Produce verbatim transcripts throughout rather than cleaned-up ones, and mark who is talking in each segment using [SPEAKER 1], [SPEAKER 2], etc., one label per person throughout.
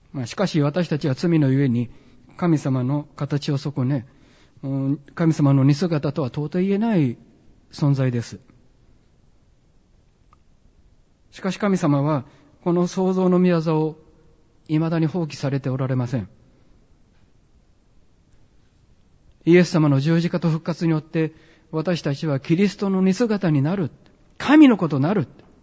[SPEAKER 1] まあ、しかし私たちは罪のゆえに神様の形を損ね、神様の似姿とは到底言えない存在です。しかし神様はこの創造の御業を未だに放棄されておられません。イエス様の十字架と復活によって私たちはキリストの似姿になる。神の子となる。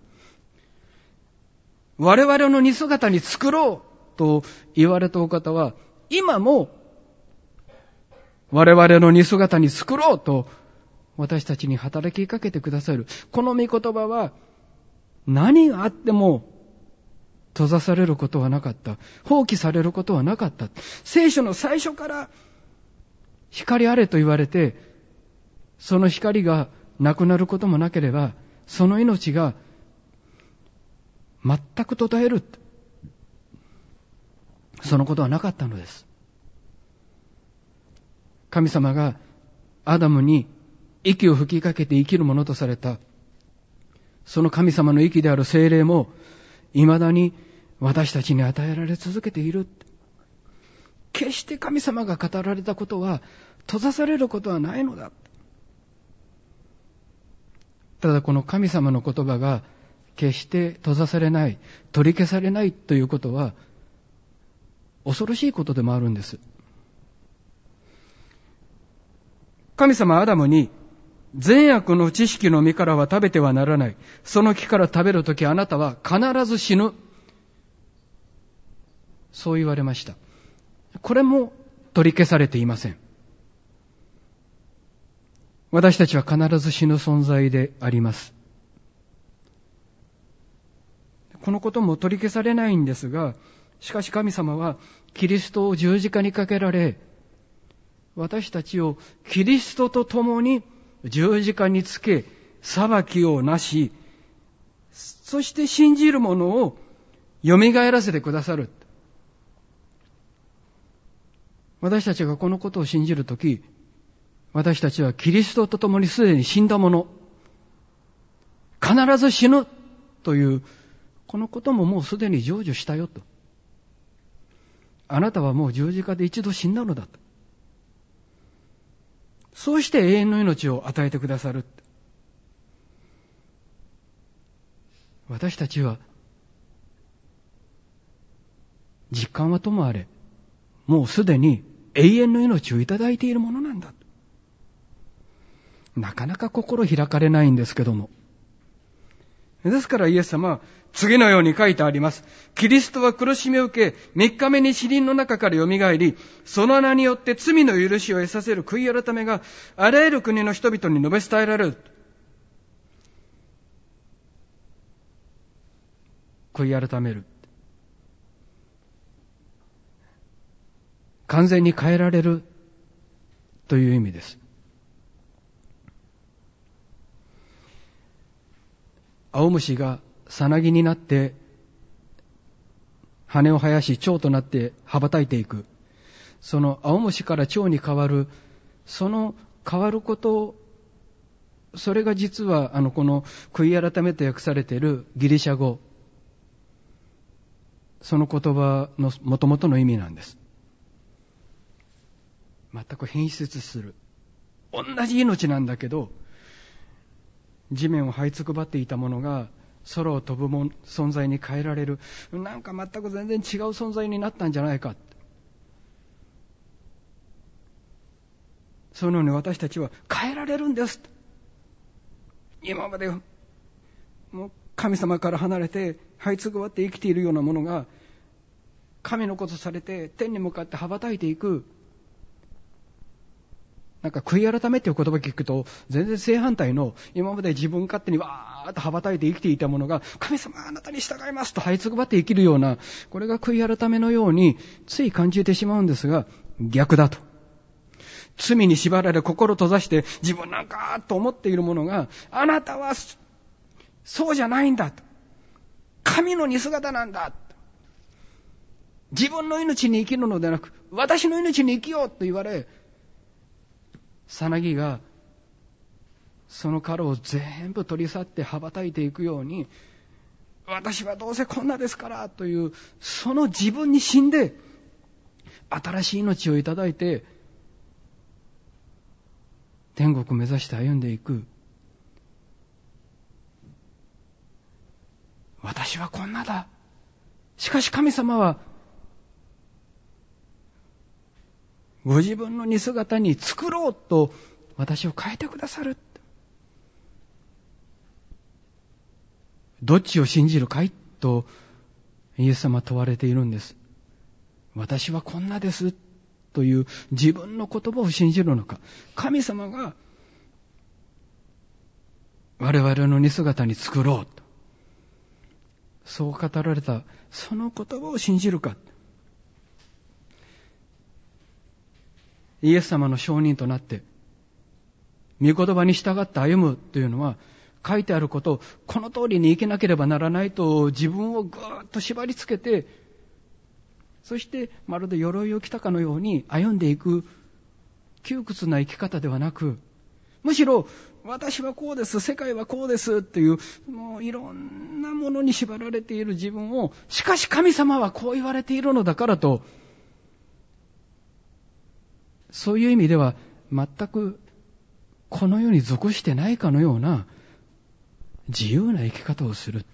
[SPEAKER 1] 我々の似姿に作ろうと言われたお方は、今も我々の似姿に作ろうと私たちに働きかけてくださる。この御言葉は何があっても閉ざされることはなかった。放棄されることはなかった。聖書の最初から光あれと言われて、その光がなくなることもなければ、その命が全く途絶える。そのことはなかったのです。神様がアダムに息を吹きかけて生きるものとされた、その神様の息である聖霊も、未だに私たちに与えられ続けている。決して神様が語られたことは閉ざされることはないのだ。ただこの神様の言葉が決して閉ざされない、取り消されないということは恐ろしいことでもあるんです。神様はアダムに、善悪の知識の実からは食べてはならない。その木から食べるときあなたは必ず死ぬ。そう言われました。これも取り消されていません。私たちは必ず死ぬ存在であります。このことも取り消されないんですが、しかし神様はキリストを十字架にかけられ、私たちをキリストと共に十字架につけ、裁きをなし、そして信じる者を蘇らせてくださる。私たちがこのことを信じるとき、私たちはキリストと共にすでに死んだ者、必ず死ぬというこのことももうすでに成就したよと。あなたはもう十字架で一度死んだのだと。そうして永遠の命を与えてくださる。私たちは実感はともあれ、もうすでに永遠の命をいただいているものなんだ。なかなか心開かれないんですけども。ですからイエス様は次のように書いてあります。キリストは苦しみを受け、三日目に死人の中からよみがえり、その名によって罪の許しを得させる悔い改めがあらゆる国の人々に述べ伝えられる。悔い改める。完全に変えられるという意味です。青虫がさなぎになって羽を生やし蝶となって羽ばたいていく。その青虫から蝶に変わる、その変わること、それが実はあのこの悔い改めと訳されているギリシャ語、その言葉の元々の意味なんです。全く変質する。同じ命なんだけど、地面を這いつくばっていたものが空を飛ぶも存在に変えられる。なんか全く全然違う存在になったんじゃないか。そのように私たちは変えられるんです。今までもう神様から離れて這いつくばって生きているようなものが神のことされて天に向かって羽ばたいていく。なんか悔い改めっていう言葉を聞くと全然正反対の、今まで自分勝手にわーっと羽ばたいて生きていたものが、神様あなたに従いますと這いつくばって生きるような、これが悔い改めのようについ感じてしまうんですが、逆だと。罪に縛られ心閉ざして自分なんかと思っているものが、あなたはそうじゃないんだと。神の似姿なんだ。自分の命に生きるのではなく、私の命に生きようと言われ、さなぎがその殻を全部取り去って羽ばたいていくように、 私はどうせこんなですからという、その自分に死んで、新しい命をいただいて、天国を目指して歩んでいく。私はこんなだ。しかし神様は、ご自分の似姿に作ろうと私を変えてくださる。どっちを信じるかいとイエス様は問われているんです。私はこんなですという自分の言葉を信じるのか、神様が我々の似姿に作ろうとそう語られたその言葉を信じるか。イエス様の証人となって御言葉に従って歩むというのは、書いてあることをこの通りに生きなければならないと自分をぐーっと縛り付けて、そしてまるで鎧を着たかのように歩んでいく窮屈な生き方ではなく、むしろ私はこうです、世界はこうですっていう、もういろんなものに縛られている自分を、しかし神様はこう言われているのだからと、そういう意味では全くこの世に属してないかのような自由な生き方をする。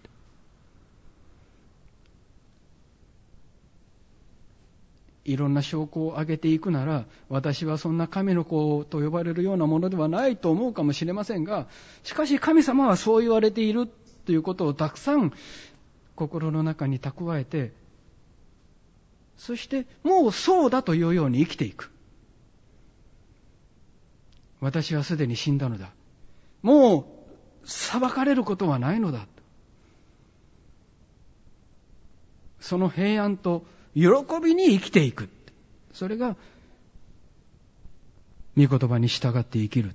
[SPEAKER 1] いろんな証拠を挙げていくなら、私はそんな神の子と呼ばれるようなものではないと思うかもしれませんが、しかし神様はそう言われているということをたくさん心の中に蓄えて、そしてもうそうだというように生きていく。私はすでに死んだのだ。もう裁かれることはないのだ。その平安と喜びに生きていく。それが御言葉に従って生きる。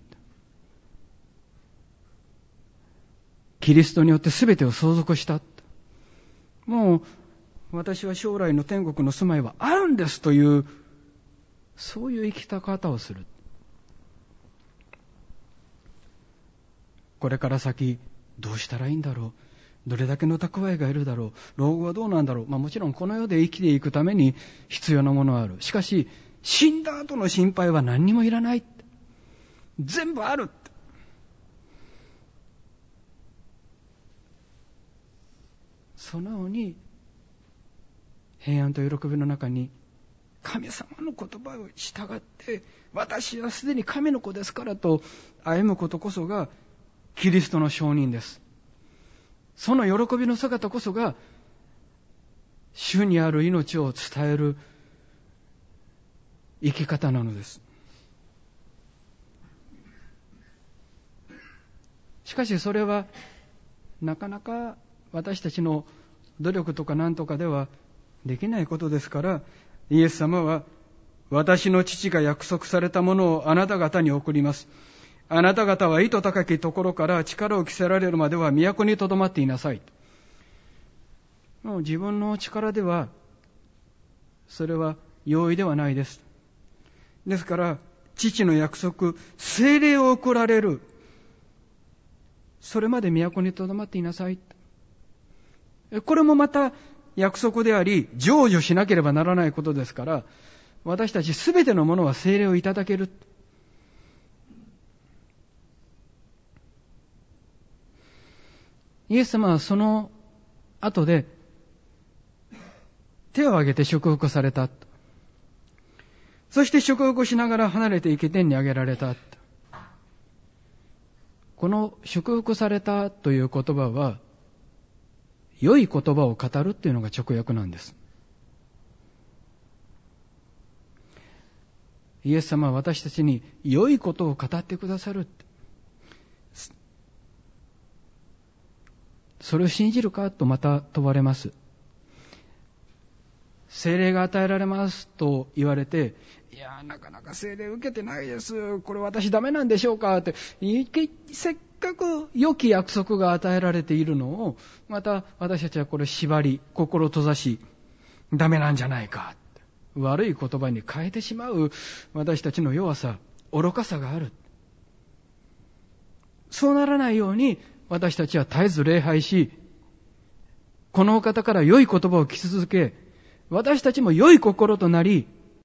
[SPEAKER 1] キリストによって全てを相続した。もう私は将来の天国の住まいはあるんですという、そういう生き方をする。これから先どうしたらいいんだろう、どれだけの蓄えがいるだろう、老後はどうなんだろう。まあもちろんこの世で生きていくために必要なものはある。しかし死んだ後の心配は何にもいらない。全部ある。そのように平安と喜びの中に神様の言葉を従って、私はすでに神の子ですからと歩むことこそがキリストの証人です。その喜びの姿こそが主にある命を伝える生き方なのです。しかしそれはなかなか私たちの努力とか何とかではできないことですから、イエス様は、私の父が約束されたものをあなた方に送ります。あなた方は糸高きところから力を着せられるまでは都にとどまっていなさい。もう自分の力ではそれは容易ではないです。ですから父の約束、聖霊を送られる、それまで都にとどまっていなさい。これもまた約束であり、成就しなければならないことですから、私たちすべてのものは聖霊をいただける。イエス様はその後で手を挙げて祝福された。そして祝福しながら離れて生き天に上げられた。この祝福されたという言葉は、良い言葉を語るっていうのが直訳なんです。イエス様は私たちに良いことを語ってくださる。それを信じるかとまた問われます。聖霊が与えられますと言われて、いやなかなか聖霊受けてないです、これ私ダメなんでしょうかって、せっかく良き約束が与えられているのを、また私たちはこれ縛り、心閉ざし、ダメなんじゃないか、悪い言葉に変えてしまう私たちの弱さ、愚かさがある。そうならないように私たちは絶えず礼拝し、 このお方から良い言葉を聞き続け、私たちも良い心となり、